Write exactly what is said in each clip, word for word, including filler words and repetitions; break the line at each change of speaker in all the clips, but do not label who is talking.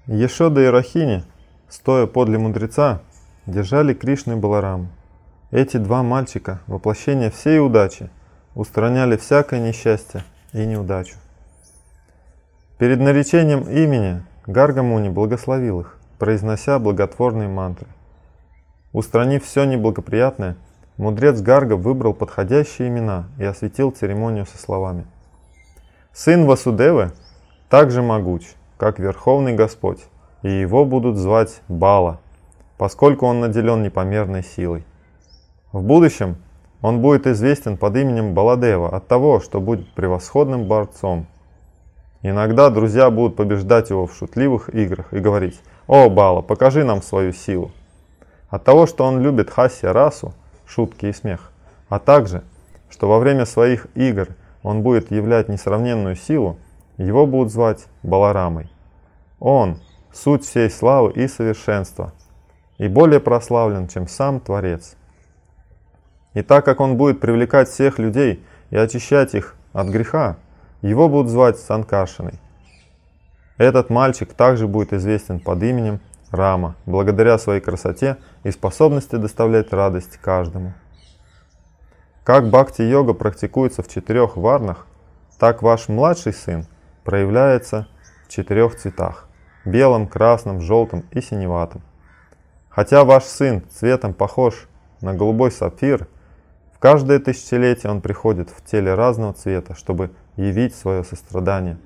Ешода и Рахини, стоя подле мудреца, держали Кришну и Балараму. Эти два мальчика, воплощение всей удачи, устраняли всякое несчастье и неудачу. Перед наречением имени Гарга Муни благословил их, произнося благотворные мантры. Устранив все неблагоприятное, мудрец Гарга выбрал подходящие имена и осветил церемонию со словами: «Сын Васудевы также могуч, как Верховный Господь, и его будут звать Бала, поскольку он наделен непомерной силой. В будущем он будет известен под именем Баладева от того, что будет превосходным борцом. Иногда друзья будут побеждать его в шутливых играх и говорить: «О, Бала, покажи нам свою силу!» От того, что он любит хасья расу, шутки и смех, а также, что во время своих игр он будет являть несравненную силу, его будут звать Баларамой. Он – суть всей славы и совершенства, и более прославлен, чем сам Творец. И так как он будет привлекать всех людей и очищать их от греха, его будут звать Санкаршиной. Этот мальчик также будет известен под именем Рама, благодаря своей красоте и способности доставлять радость каждому. Как бхакти-йога практикуется в четырех варнах, так ваш младший сын проявляется в четырех цветах – белом, красном, желтом и синеватом. Хотя ваш сын цветом похож на голубой сапфир, в каждое тысячелетие он приходит в теле разного цвета, чтобы явить свое сострадание.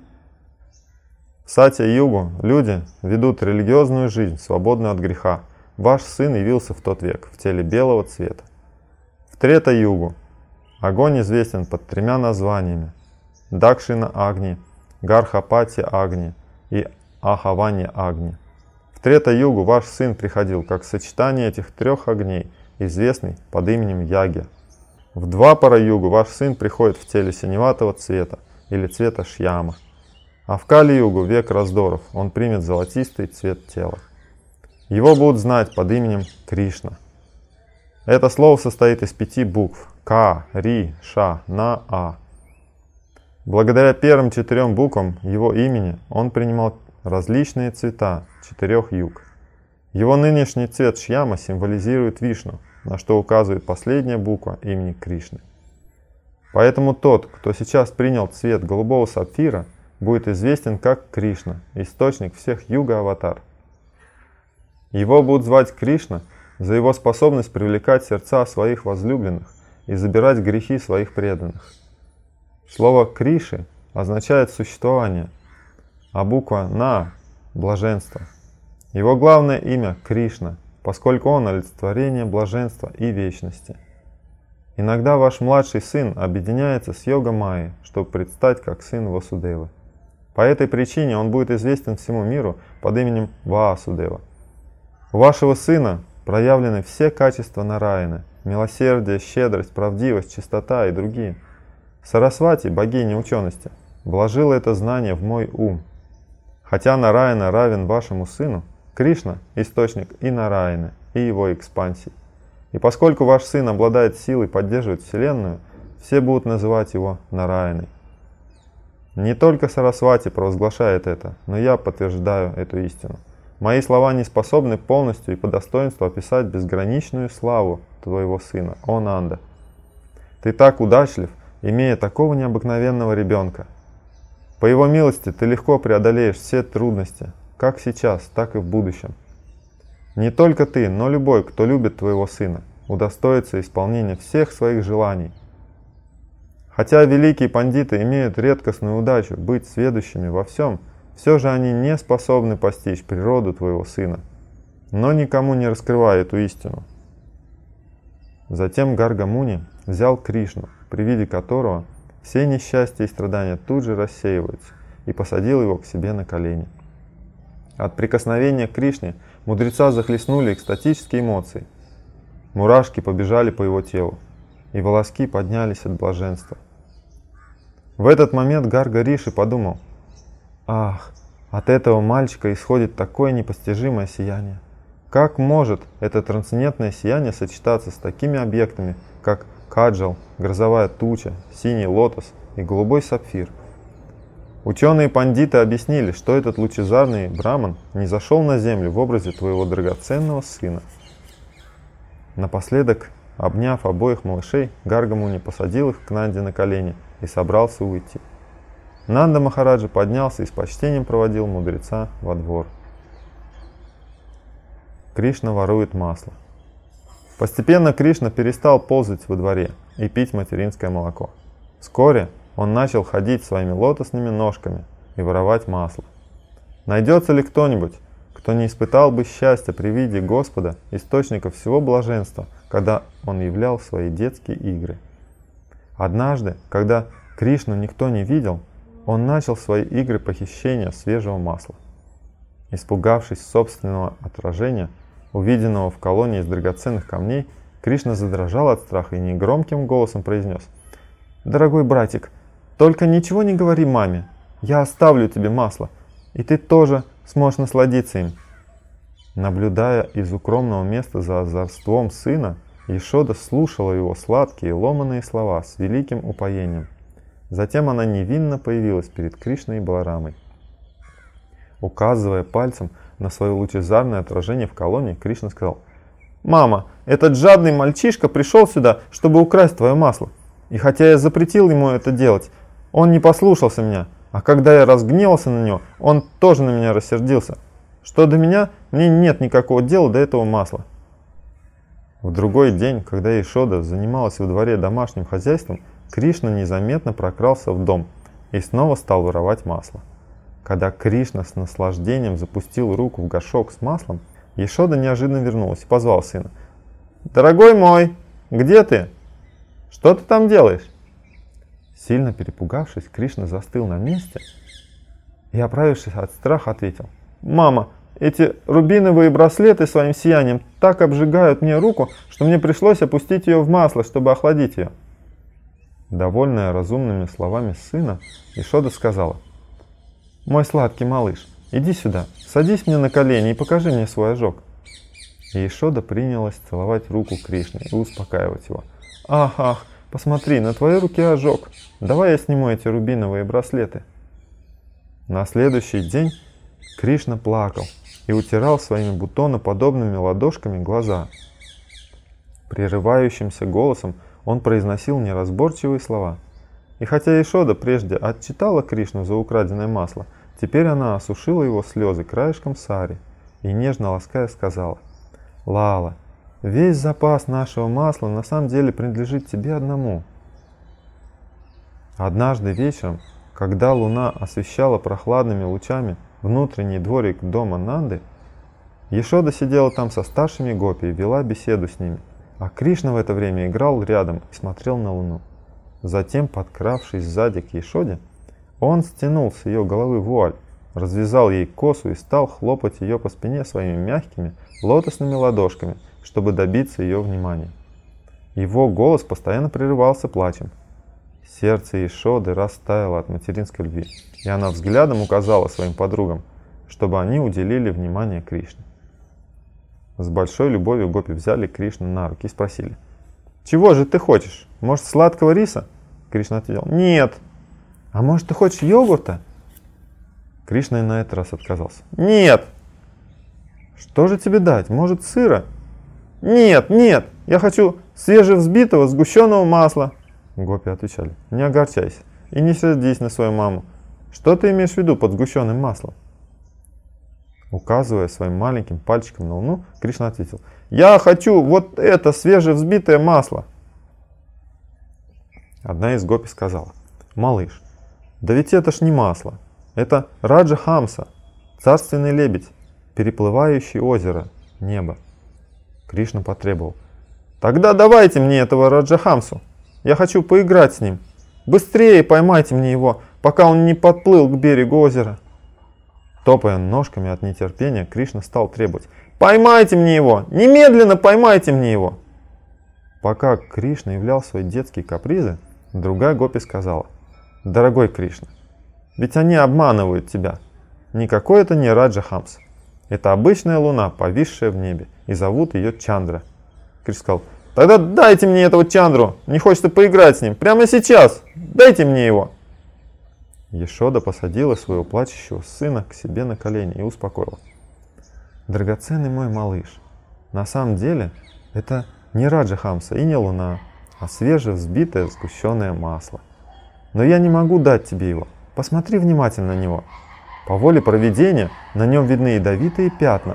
В Сатья-югу люди ведут религиозную жизнь, свободную от греха. Ваш сын явился в тот век в теле белого цвета. В Трета-югу огонь известен под тремя названиями – Дакшина-агни, Гархапати-агни и Ахавани-агни. В Трета-югу ваш сын приходил как сочетание этих трех огней, известный под именем Яги. В Двапара-югу ваш сын приходит в теле синеватого цвета или цвета Шьяма. А в Кали-югу, век раздоров, он примет золотистый цвет тела. Его будут знать под именем Кришна. Это слово состоит из пяти букв – К, Ри, Ша, На, А. Благодаря первым четырем буквам его имени он принимал различные цвета четырех юг. Его нынешний цвет Шьяма символизирует Вишну, на что указывает последняя буква имени Кришны. Поэтому тот, кто сейчас принял цвет голубого сапфира, будет известен как Кришна, источник всех юга-аватар. Его будут звать Кришна за его способность привлекать сердца своих возлюбленных и забирать грехи своих преданных. Слово Криши означает существование, а буква На – блаженство. Его главное имя – Кришна, поскольку он олицетворение блаженства и вечности. Иногда ваш младший сын объединяется с йога-майей, чтобы предстать как сын Васудевы. По этой причине он будет известен всему миру под именем Ваасудева. У вашего сына проявлены все качества Нараяны – милосердие, щедрость, правдивость, чистота и другие. Сарасвати, богиня учености, вложила это знание в мой ум. Хотя Нараяна равен вашему сыну, Кришна – источник и Нараяны, и его экспансии. И поскольку ваш сын обладает силой поддерживать Вселенную, все будут называть его Нараяной. Не только Сарасвати провозглашает это, но я подтверждаю эту истину. Мои слова не способны полностью и по достоинству описать безграничную славу твоего сына, о Нанда. Ты так удачлив, имея такого необыкновенного ребенка. По его милости ты легко преодолеешь все трудности, как сейчас, так и в будущем. Не только ты, но любой, кто любит твоего сына, удостоится исполнения всех своих желаний. Хотя великие пандиты имеют редкостную удачу быть сведущими во всем, все же они не способны постичь природу твоего сына, но никому не раскрывая эту истину. Затем Гарга Муни взял Кришну, при виде которого все несчастья и страдания тут же рассеиваются, и посадил его к себе на колени. От прикосновения к Кришне мудреца захлестнули экстатические эмоции. Мурашки побежали по его телу, и волоски поднялись от блаженства. В этот момент Гарга Риши подумал: «Ах, от этого мальчика исходит такое непостижимое сияние. Как может это трансцендентное сияние сочетаться с такими объектами, как каджал, грозовая туча, синий лотос и голубой сапфир? Ученые-пандиты объяснили, что этот лучезарный браман не зашел на землю в образе твоего драгоценного сына. Напоследок, обняв обоих малышей, Гаргамуни посадил их к Нанде на колени и собрался уйти. Нанда Махараджа поднялся и с почтением проводил мудреца во двор. Кришна ворует масло. Постепенно Кришна перестал ползать во дворе и пить материнское молоко. Вскоре он начал ходить своими лотосными ножками и воровать масло. Найдется ли кто-нибудь, кто не испытал бы счастья при виде Господа, источника всего блаженства, когда он являл свои детские игры? Однажды, когда Кришну никто не видел, он начал свои игры похищения свежего масла. Испугавшись собственного отражения, увиденного в колонии из драгоценных камней, Кришна задрожал от страха и негромким голосом произнес: «Дорогой братик, только ничего не говори маме, я оставлю тебе масло, и ты тоже сможешь насладиться им». Наблюдая из укромного места за озорством сына, Яшода слушала его сладкие ломаные слова с великим упоением. Затем она невинно появилась перед Кришной и Баларамой. Указывая пальцем на свое лучезарное отражение в колонии, Кришна сказал: «Мама, этот жадный мальчишка пришел сюда, чтобы украсть твое масло. И хотя я запретил ему это делать, он не послушался меня, а когда я разгневался на него, он тоже на меня рассердился. Что до меня, мне нет никакого дела до этого масла». В другой день, когда Яшода занималась во дворе домашним хозяйством, Кришна незаметно прокрался в дом и снова стал воровать масло. Когда Кришна с наслаждением запустил руку в горшок с маслом, Яшода неожиданно вернулась и позвал сына: «Дорогой мой, где ты? Что ты там делаешь?» Сильно перепугавшись, Кришна застыл на месте и, оправившись от страха, ответил: «Мама, эти рубиновые браслеты своим сиянием так обжигают мне руку, что мне пришлось опустить ее в масло, чтобы охладить ее». Довольная разумными словами сына, Яшода сказала: «Мой сладкий малыш, иди сюда, садись мне на колени и покажи мне свой ожог». И Яшода принялась целовать руку Кришны и успокаивать его. «Ах, ах, посмотри, на твоей руке ожог. Давай я сниму эти рубиновые браслеты». На следующий день Кришна плакал и утирал своими бутоноподобными ладошками глаза. Прерывающимся голосом он произносил неразборчивые слова. И хотя Яшода прежде отчитала Кришну за украденное масло, теперь она осушила его слезы краешком сари и, нежно лаская, сказала: «Лала, весь запас нашего масла на самом деле принадлежит тебе одному». Однажды вечером, когда луна освещала прохладными лучами внутренний дворик дома Нанды, Яшода сидела там со старшими гопи и вела беседу с ними, а Кришна в это время играл рядом и смотрел на луну. Затем, подкравшись сзади к Яшоде, он стянул с ее головы вуаль, развязал ей косу и стал хлопать ее по спине своими мягкими лотосными ладошками, чтобы добиться ее внимания. Его голос постоянно прерывался плачем. Сердце Яшоды растаяло от материнской любви, и она взглядом указала своим подругам, чтобы они уделили внимание Кришне. С большой любовью гопи взяли Кришну на руки и спросили: «Чего же ты хочешь? Может, сладкого риса?» Кришна ответил: «Нет». «А может, ты хочешь йогурта?» Кришна и на этот раз отказался. «Нет». «Что же тебе дать? Может, сыра?» «Нет, нет, я хочу свежевзбитого сгущенного масла». Гопи отвечали: «Не огорчайся и не сердись на свою маму. Что ты имеешь в виду под сгущенным маслом?» Указывая своим маленьким пальчиком на луну, Кришна ответил: «Я хочу вот это свежевзбитое масло». Одна из гопи сказала: «Малыш, да ведь это ж не масло, это Раджа Хамса, царственный лебедь, переплывающий озеро, небо». Кришна потребовал: «Тогда давайте мне этого Раджа Хамсу, я хочу поиграть с ним. Быстрее поймайте мне его, пока он не подплыл к берегу озера». Топая ножками от нетерпения, Кришна стал требовать: «Поймайте мне его! Немедленно поймайте мне его!» Пока Кришна являл свои детские капризы, другая гопи сказала: «Дорогой Кришна, ведь они обманывают тебя. Никакой это не Раджа Хамс. Это обычная луна, повисшая в небе, и зовут ее Чандра». Кришна сказал: «Тогда дайте мне этого Чандру, мне хочется поиграть с ним, прямо сейчас, дайте мне его». Яшода посадила своего плачущего сына к себе на колени и успокоила. «Драгоценный мой малыш, на самом деле это не Раджахамса и не луна, а свежевзбитое сгущенное масло. Но я не могу дать тебе его. Посмотри внимательно на него. По воле провидения на нем видны ядовитые пятна.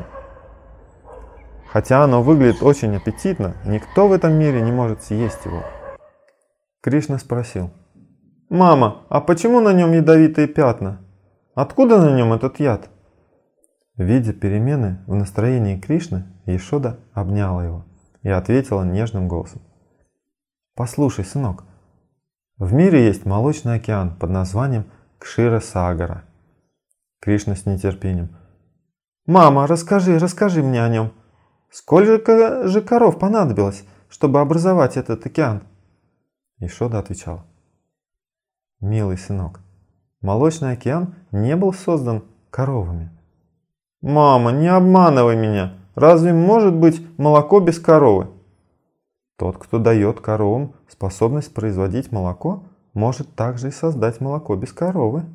Хотя оно выглядит очень аппетитно, никто в этом мире не может съесть его». Кришна спросил: «Мама, а почему на нем ядовитые пятна? Откуда на нем этот яд?» Видя перемены в настроении Кришны, Яшода обняла его и ответила нежным голосом: «Послушай, сынок, в мире есть молочный океан под названием Кшира-Сагара». Кришна с нетерпением: «Мама, расскажи, расскажи мне о нем. Сколько же коров понадобилось, чтобы образовать этот океан?» Яшода отвечала: «Милый сынок, молочный океан не был создан коровами». «Мама, не обманывай меня. Разве может быть молоко без коровы?» «Тот, кто дает коровам способность производить молоко, может также и создать молоко без коровы».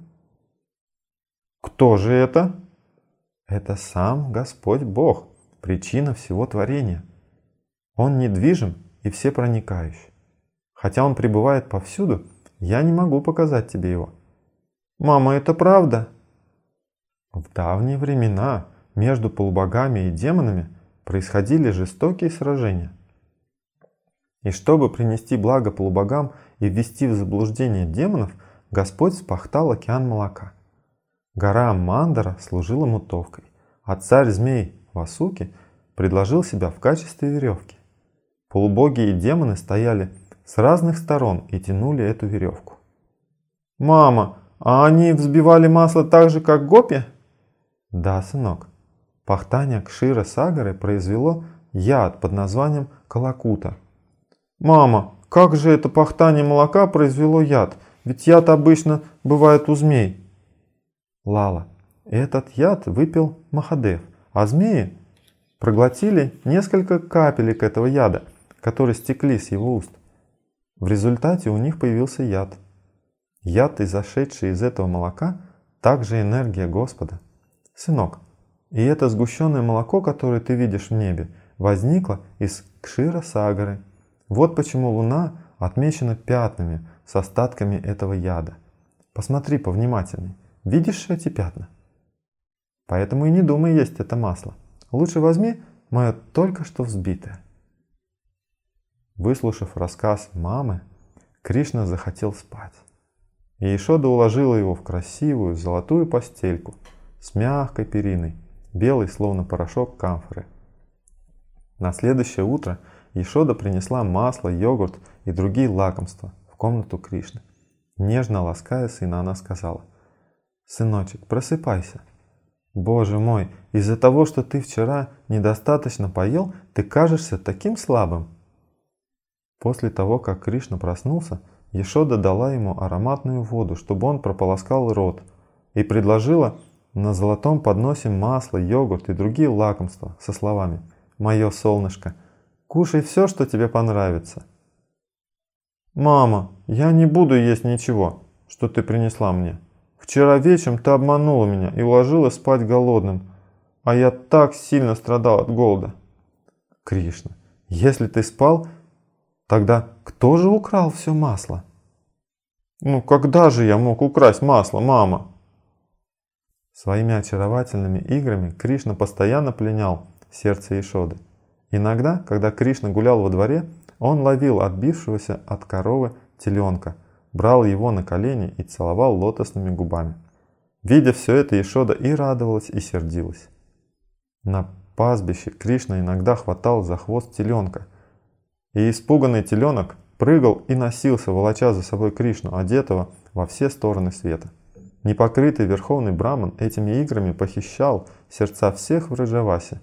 «Кто же это?» «Это сам Господь Бог, причина всего творения. Он недвижим и всепроникающий. Хотя он пребывает повсюду, я не могу показать тебе его». «Мама, это правда?» В давние времена между полубогами и демонами происходили жестокие сражения. И чтобы принести благо полубогам и ввести в заблуждение демонов, Господь вспахтал океан молока. Гора Мандара служила мутовкой, а царь-змей Васуки предложил себя в качестве веревки. Полубоги и демоны стояли с разных сторон и тянули эту веревку. «Мама, а они взбивали масло так же, как гопи?» «Да, сынок. Пахтание Кшира-Сагары произвело яд под названием Калакута». «Мама, как же это пахтание молока произвело яд? Ведь яд обычно бывает у змей». «Лала, этот яд выпил Махадев, а змеи проглотили несколько капелек этого яда, которые стекли с его уст. В результате у них появился яд. Яд, изошедший из этого молока, также энергия Господа. Сынок, и это сгущенное молоко, которое ты видишь в небе, возникло из Кшира-Сагары. Вот почему луна отмечена пятнами с остатками этого яда. Посмотри повнимательней. Видишь эти пятна? Поэтому и не думай есть это масло. Лучше возьми мое только что взбитое». Выслушав рассказ мамы, Кришна захотел спать. И Яшода уложила его в красивую золотую постельку с мягкой периной, белой словно порошок камфоры. На следующее утро Яшода принесла масло, йогурт и другие лакомства в комнату Кришны. Нежно лаская сына, она сказала: «Сыночек, просыпайся. Боже мой, из-за того, что ты вчера недостаточно поел, ты кажешься таким слабым». После того, как Кришна проснулся, Яшода дала ему ароматную воду, чтобы он прополоскал рот, и предложила на золотом подносе масло, йогурт и другие лакомства со словами: «Мое солнышко, кушай все, что тебе понравится». «Мама, я не буду есть ничего, что ты принесла мне. Вчера вечером ты обманула меня и уложила спать голодным, а я так сильно страдал от голода». «Кришна, если ты спал, тогда кто же украл все масло?» «Ну когда же я мог украсть масло, мама?» Своими очаровательными играми Кришна постоянно пленял сердце Яшоды. Иногда, когда Кришна гулял во дворе, он ловил отбившегося от коровы теленка, брал его на колени и целовал лотосными губами. Видя все это, Яшода и радовалась, и сердилась. На пастбище Кришна иногда хватал за хвост теленка, и испуганный теленок прыгал и носился, волоча за собой Кришну, одетого во все стороны света. Непокрытый верховный браман этими играми похищал сердца всех в Враджавасе.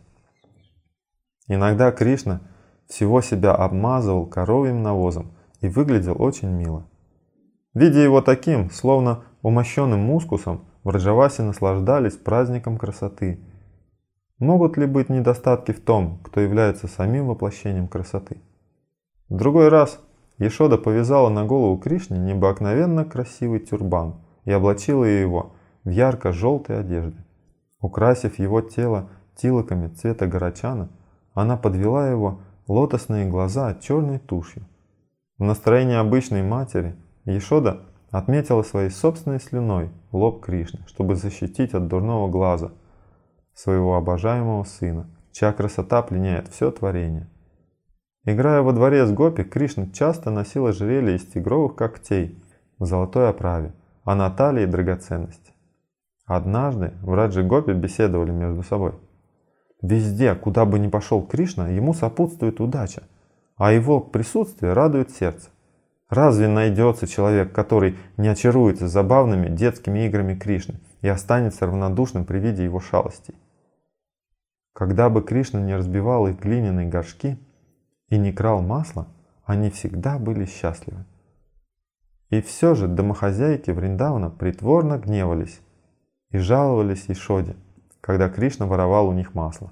Иногда Кришна всего себя обмазывал коровьим навозом и выглядел очень мило. Видя его таким, словно умощенным мускусом, в Враджавасе наслаждались праздником красоты. Могут ли быть недостатки в том, кто является самим воплощением красоты? В другой раз Яшода повязала на голову Кришне необыкновенно красивый тюрбан и облачила его в ярко-желтые одежды. Украсив его тело тилоками цвета горочана, она подвела его лотосные глаза черной тушью. В настроении обычной матери Яшода отметила своей собственной слюной лоб Кришны, чтобы защитить от дурного глаза своего обожаемого сына, чья красота пленяет все творение. Играя во дворе с гопи, Кришна часто носил ожерелье из тигровых когтей в золотой оправе, а на талии драгоценности. Однажды Враджи Гопи беседовали между собой. Везде, куда бы ни пошел Кришна, ему сопутствует удача, а его присутствие радует сердце. Разве найдется человек, который не очаруется забавными детскими играми Кришны и останется равнодушным при виде его шалостей? Когда бы Кришна не разбивал их глиняные горшки и не крал масло, они всегда были счастливы. И все же домохозяйки Вриндавана притворно гневались и жаловались Яшоде, когда Кришна воровал у них масло.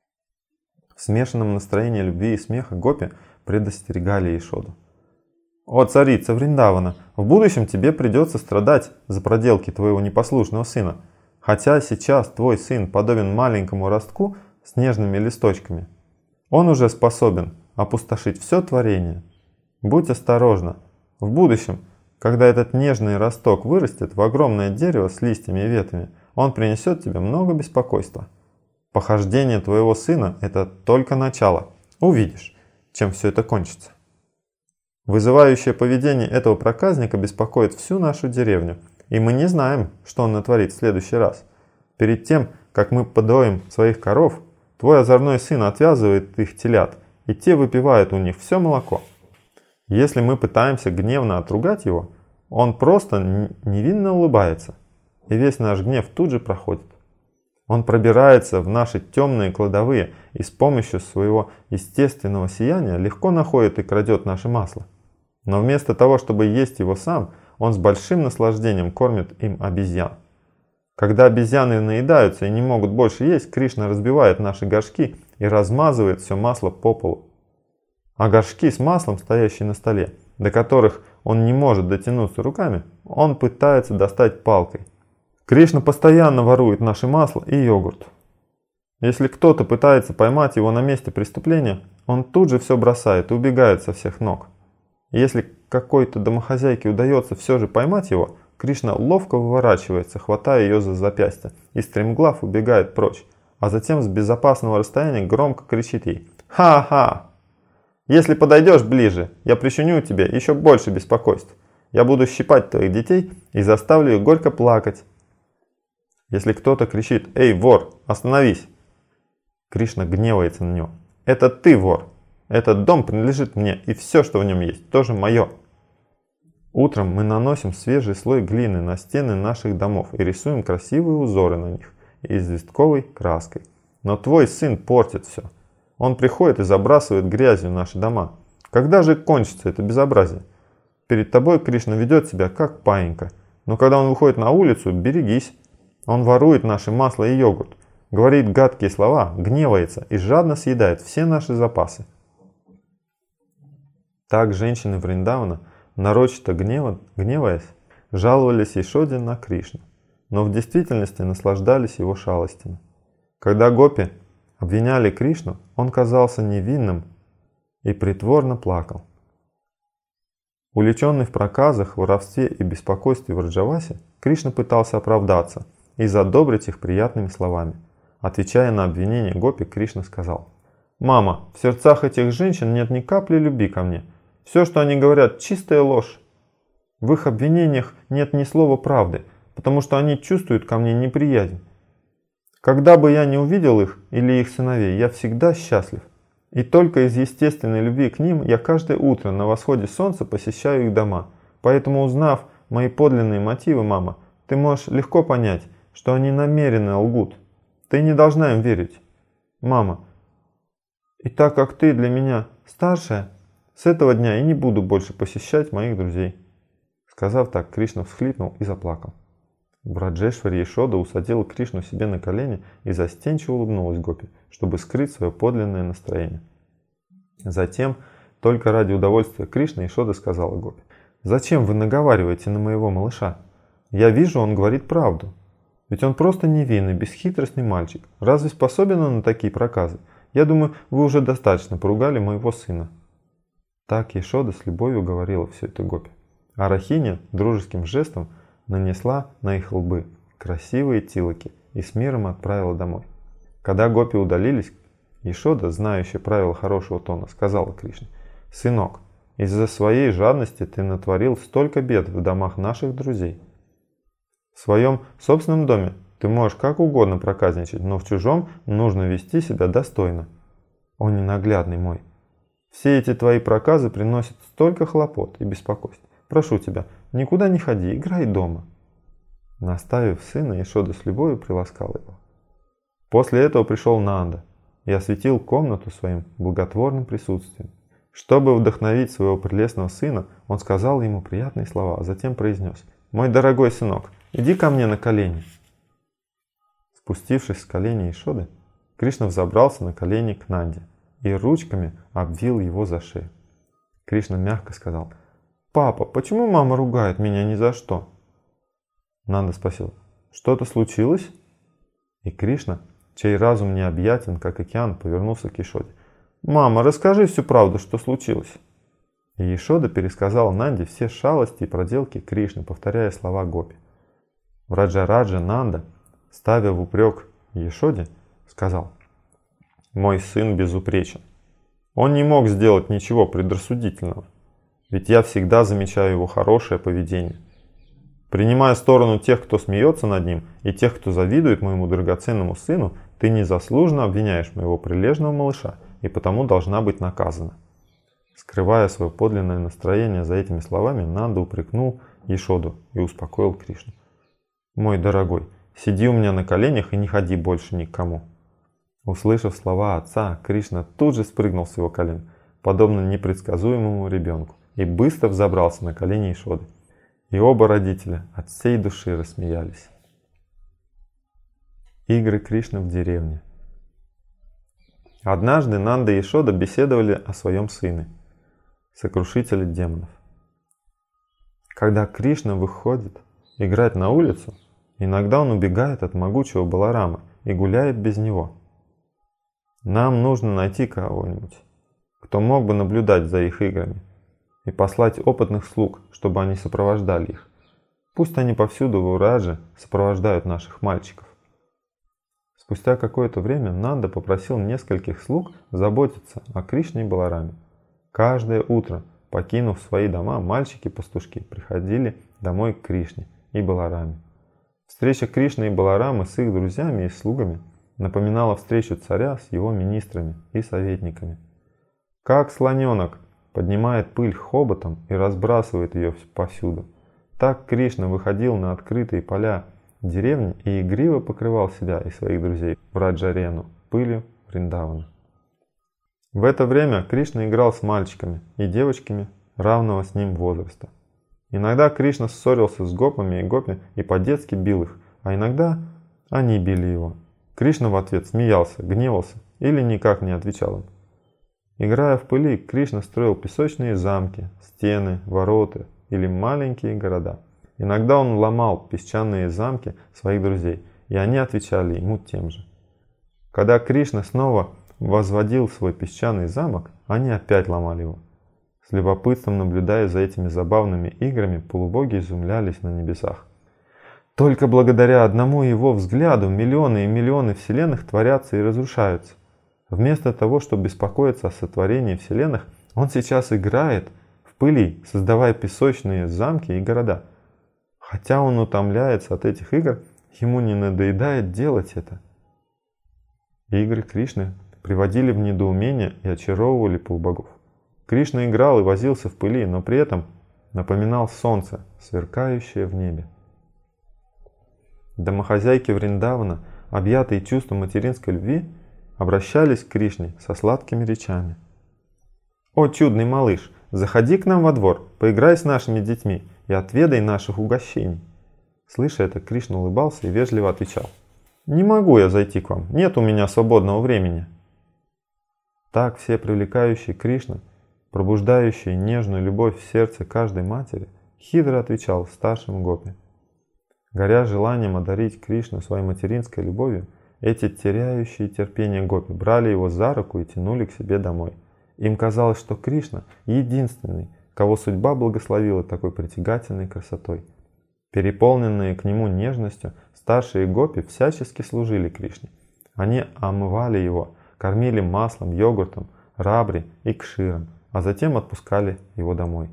В смешанном настроении любви и смеха гопи предостерегали Яшоду. «О, царица Вриндавана, в будущем тебе придется страдать за проделки твоего непослушного сына, хотя сейчас твой сын подобен маленькому ростку с нежными листочками. Он уже способен опустошить все творение. Будь осторожна. В будущем, когда этот нежный росток вырастет в огромное дерево с листьями и ветвями, он принесет тебе много беспокойства. Похождение твоего сына – это только начало. Увидишь, чем все это кончится». Вызывающее поведение этого проказника беспокоит всю нашу деревню, и мы не знаем, что он натворит в следующий раз. Перед тем, как мы подоим своих коров, твой озорной сын отвязывает их телят, и те выпивают у них все молоко. Если мы пытаемся гневно отругать его, он просто невинно улыбается, и весь наш гнев тут же проходит. Он пробирается в наши темные кладовые и с помощью своего естественного сияния легко находит и крадет наше масло. Но вместо того, чтобы есть его сам, он с большим наслаждением кормит им обезьян. Когда обезьяны наедаются и не могут больше есть, Кришна разбивает наши горшки и размазывает все масло по полу. А горшки с маслом, стоящие на столе, до которых он не может дотянуться руками, он пытается достать палкой. Кришна постоянно ворует наше масло и йогурт. Если кто-то пытается поймать его на месте преступления, он тут же все бросает и убегает со всех ног. Если какой-то домохозяйке удается все же поймать его, Кришна ловко выворачивается, хватая ее за запястье, и стремглав убегает прочь, а затем с безопасного расстояния громко кричит ей: «Ха-ха! Если подойдешь ближе, я причиню тебе еще больше беспокойств. Я буду щипать твоих детей и заставлю их горько плакать». Если кто-то кричит: «Эй, вор, остановись!», Кришна гневается на него: «Это ты вор! Этот дом принадлежит мне, и все, что в нем есть, тоже мое». Утром мы наносим свежий слой глины на стены наших домов и рисуем красивые узоры на них известковой краской. Но твой сын портит все. Он приходит и забрасывает грязью наши дома. Когда же кончится это безобразие? Перед тобой Кришна ведет себя как паинька, но когда он выходит на улицу, берегись. Он ворует наше масло и йогурт, говорит гадкие слова, гневается и жадно съедает все наши запасы. Так женщины Вриндавана, нарочито гнева, гневаясь, жаловались Яшоде на Кришну, но в действительности наслаждались его шалостями. Когда гопи обвиняли Кришну, он казался невинным и притворно плакал. Увлеченный в проказах, воровстве и беспокойстве Враджавасе, Кришна пытался оправдаться и задобрить их приятными словами. Отвечая на обвинение гопи, Кришна сказал: «Мама, в сердцах этих женщин нет ни капли любви ко мне. Все, что они говорят, чистая ложь. В их обвинениях нет ни слова правды, потому что они чувствуют ко мне неприязнь. Когда бы я не увидел их или их сыновей, я всегда счастлив. И только из естественной любви к ним я каждое утро на восходе солнца посещаю их дома. Поэтому, узнав мои подлинные мотивы, мама, ты можешь легко понять, что они намеренно лгут. Ты не должна им верить. Мама, и так как ты для меня старшая, с этого дня я не буду больше посещать моих друзей». Сказав так, Кришна всхлипнул и заплакал. Браджешвари Яшода усадила Кришну себе на колени и застенчиво улыбнулась гопи, чтобы скрыть свое подлинное настроение. Затем, только ради удовольствия Кришны, Яшода сказала гопи: «Зачем вы наговариваете на моего малыша? Я вижу, он говорит правду. Ведь он просто невинный, бесхитростный мальчик. Разве способен он на такие проказы? Я думаю, вы уже достаточно поругали моего сына». Так Яшода с любовью говорила все это Гопи. А Рахиня дружеским жестом нанесла на их лбы красивые тилоки и с миром отправила домой. Когда Гопи удалились, Яшода, знающая правила хорошего тона, сказала Кришне: «Сынок, из-за своей жадности ты натворил столько бед в домах наших друзей. В своем собственном доме ты можешь как угодно проказничать, но в чужом нужно вести себя достойно. О, ненаглядный мой! Все эти твои проказы приносят столько хлопот и беспокойств. Прошу тебя, никуда не ходи, играй дома». Наставив сына, Яшода с любовью приласкала его. После этого пришел Нанда и осветил комнату своим благотворным присутствием. Чтобы вдохновить своего прелестного сына, он сказал ему приятные слова, а затем произнес: «Мой дорогой сынок, иди ко мне на колени». Спустившись с коленей Яшоды, Кришна взобрался на колени к Нанде и ручками обвил его за шею. Кришна мягко сказал: «Папа, почему мама ругает меня ни за что?» Нанда спросил: «Что-то случилось?» И Кришна, чей разум необъятен, как океан, повернулся к Яшоде: «Мама, расскажи всю правду, что случилось». И Яшода пересказал Нанде все шалости и проделки Кришны, повторяя слова Гопи. Враджа-раджа Нанда, ставя в упрек Яшоде, сказал: «Мой сын безупречен. Он не мог сделать ничего предрассудительного, ведь я всегда замечаю его хорошее поведение. Принимая сторону тех, кто смеется над ним, и тех, кто завидует моему драгоценному сыну, ты незаслуженно обвиняешь моего прилежного малыша, и потому должна быть наказана». Скрывая свое подлинное настроение за этими словами, Нанда упрекнул Яшоду и успокоил Кришну: «Мой дорогой, сиди у меня на коленях и не ходи больше ни к кому». Услышав слова отца, Кришна тут же спрыгнул с его колен, подобно непредсказуемому ребенку, и быстро взобрался на колени Яшоды. И оба родителя от всей души рассмеялись. Игры Кришны в деревне. Однажды Нанда и Яшода беседовали о своем сыне, сокрушителе демонов. Когда Кришна выходит играть на улицу, иногда он убегает от могучего Баларама и гуляет без него. Нам нужно найти кого-нибудь, кто мог бы наблюдать за их играми, и послать опытных слуг, чтобы они сопровождали их. Пусть они повсюду в Урадже сопровождают наших мальчиков. Спустя какое-то время Нанда попросил нескольких слуг заботиться о Кришне и Балараме. Каждое утро, покинув свои дома, мальчики-пастушки приходили домой к Кришне и Балараме. Встреча Кришны и Баларамы с их друзьями и слугами напоминала встречу царя с его министрами и советниками. Как слоненок поднимает пыль хоботом и разбрасывает ее повсюду, так Кришна выходил на открытые поля деревни и игриво покрывал себя и своих друзей в Раджарену пылью Вриндавана. В это время Кришна играл с мальчиками и девочками равного с ним возраста. Иногда Кришна ссорился с гопами и гопи и по-детски бил их, а иногда они били его. Кришна в ответ смеялся, гневался или никак не отвечал им. Играя в пыли, Кришна строил песочные замки, стены, ворота или маленькие города. Иногда он ломал песчаные замки своих друзей, и они отвечали ему тем же. Когда Кришна снова возводил свой песчаный замок, они опять ломали его. С любопытством наблюдая за этими забавными играми, полубоги изумлялись на небесах. Только благодаря одному его взгляду миллионы и миллионы вселенных творятся и разрушаются. Вместо того, чтобы беспокоиться о сотворении вселенных, он сейчас играет в пыли, создавая песочные замки и города. Хотя он утомляется от этих игр, ему не надоедает делать это. Игры Кришны приводили в недоумение и очаровывали полубогов. Кришна играл и возился в пыли, но при этом напоминал солнце, сверкающее в небе. Домохозяйки Вриндавана, объятые чувством материнской любви, обращались к Кришне со сладкими речами. «О, чудный малыш, заходи к нам во двор, поиграй с нашими детьми и отведай наших угощений». Слыша это, Кришна улыбался и вежливо отвечал: «Не могу я зайти к вам, нет у меня свободного времени». Так все привлекающие Кришна, пробуждающие нежную любовь в сердце каждой матери, хитро отвечал старшим гопи: Горя желанием одарить Кришну своей материнской любовью, эти теряющие терпение гопи брали его за руку и тянули к себе домой. Им казалось, что Кришна единственный, кого судьба благословила такой притягательной красотой. Переполненные к нему нежностью, старшие гопи всячески служили Кришне. Они омывали его, кормили маслом, йогуртом, рабри и кширом, а затем отпускали его домой.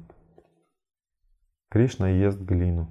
Кришна ест глину.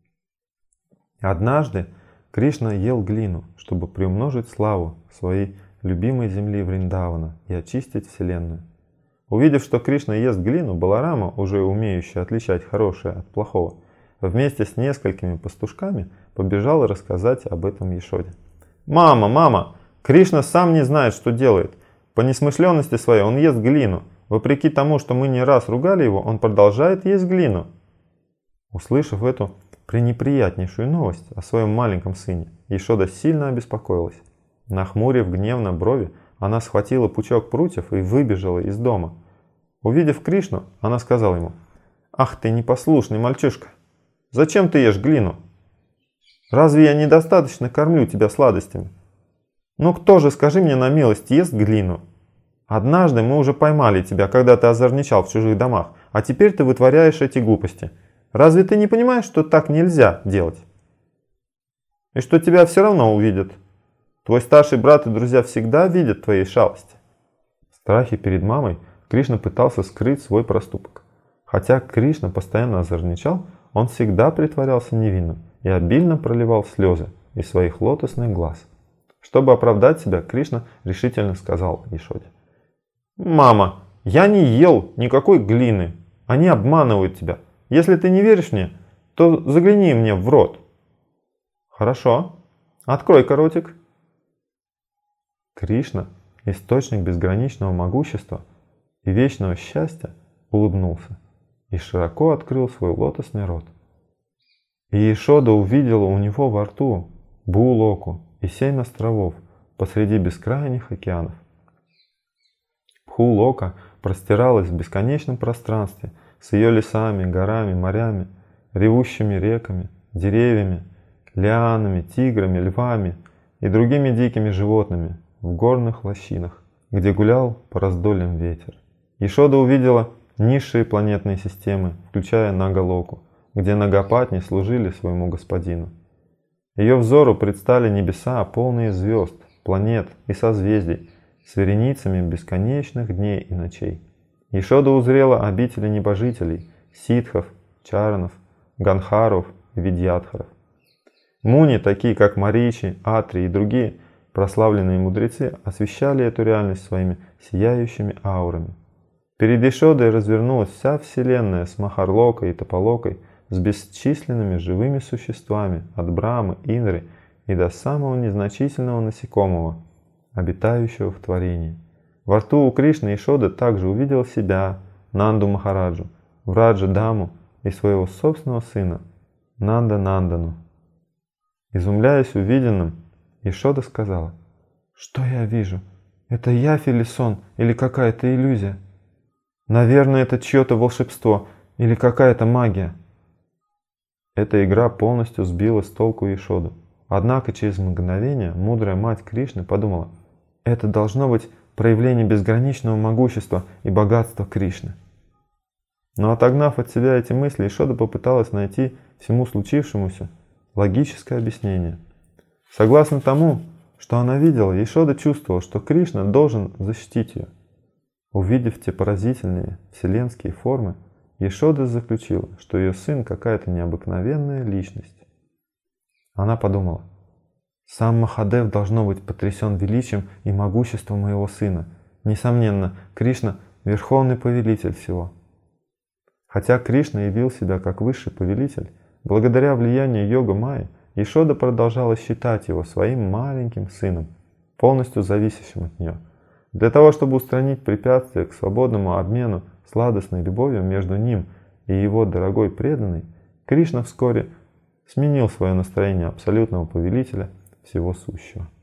Однажды Кришна ел глину, чтобы приумножить славу своей любимой земли Вриндавана и очистить вселенную. Увидев, что Кришна ест глину, Баларама, уже умеющий отличать хорошее от плохого, вместе с несколькими пастушками побежал рассказать об этом Яшоде. «Мама, мама! Кришна сам не знает, что делает. По несмышленности своей он ест глину. Вопреки тому, что мы не раз ругали его, он продолжает есть глину». Услышав эту пренеприятнейшую новость о своем маленьком сыне, Яшода сильно обеспокоилась. Нахмурив гневно брови, она схватила пучок прутьев и выбежала из дома. Увидев Кришну, она сказала ему: «Ах ты непослушный мальчишка! Зачем ты ешь глину? Разве я недостаточно кормлю тебя сладостями? Ну кто же, скажи мне на милость, ест глину? Однажды мы уже поймали тебя, когда ты озорничал в чужих домах, а теперь ты вытворяешь эти глупости. Разве ты не понимаешь, что так нельзя делать? И что тебя все равно увидят? Твой старший брат и друзья всегда видят твои шалости». В страхе перед мамой Кришна пытался скрыть свой проступок. Хотя Кришна постоянно озорничал, он всегда притворялся невинным и обильно проливал слезы из своих лотосных глаз. Чтобы оправдать себя, Кришна решительно сказал Яшоде: «Мама, я не ел никакой глины. Они обманывают тебя. Если ты не веришь мне, то загляни мне в рот». «Хорошо. Открой-ка ротик». Кришна, источник безграничного могущества и вечного счастья, улыбнулся и широко открыл свой лотосный рот. И Яшода увидела у него во рту Бхулоку и семь островов посреди бескрайних океанов. Бхулока простиралась в бесконечном пространстве с ее лесами, горами, морями, ревущими реками, деревьями, лианами, тиграми, львами и другими дикими животными в горных лощинах, где гулял по раздольям ветер. Яшода увидела низшие планетные системы, включая Нагалоку, где Нагапатни служили своему господину. Ее взору предстали небеса, полные звезд, планет и созвездий, с вереницами бесконечных дней и ночей. Яшода узрела обители небожителей, ситхов, чаранов, ганхаров и видьядхаров. Муни, такие как Маричи, Атри и другие прославленные мудрецы, освещали эту реальность своими сияющими аурами. Перед Яшодой развернулась вся вселенная с Махарлокой и Тапалокой, с бесчисленными живыми существами, от Брамы, Индры и до самого незначительного насекомого, обитающего в творении. Во рту у Кришны Яшода также увидел себя, Нанду Махараджу, Враджа Даму и своего собственного сына, Нанда Нандану. Изумляясь увиденным, Яшода сказала: «Что я вижу? Это явь или сон, или какая-то иллюзия? Наверное, это чье-то волшебство или какая-то магия». Эта игра полностью сбила с толку Яшоду. Однако через мгновение мудрая мать Кришны подумала: это должно быть проявление безграничного могущества и богатства Кришны. Но отогнав от себя эти мысли, Яшода попыталась найти всему случившемуся логическое объяснение. Согласно тому, что она видела, Яшода чувствовала, что Кришна должен защитить ее. Увидев те поразительные вселенские формы, Яшода заключила, что ее сын какая-то необыкновенная личность. Она подумала: сам Махадев должно быть потрясен величием и могуществом моего сына. Несомненно, Кришна – верховный повелитель всего. Хотя Кришна явил себя как высший повелитель, благодаря влиянию йога-майи, Яшода продолжала считать его своим маленьким сыном, полностью зависящим от нее. Для того, чтобы устранить препятствия к свободному обмену сладостной любовью между ним и его дорогой преданной, Кришна вскоре сменил свое настроение абсолютного повелителя всего сущего.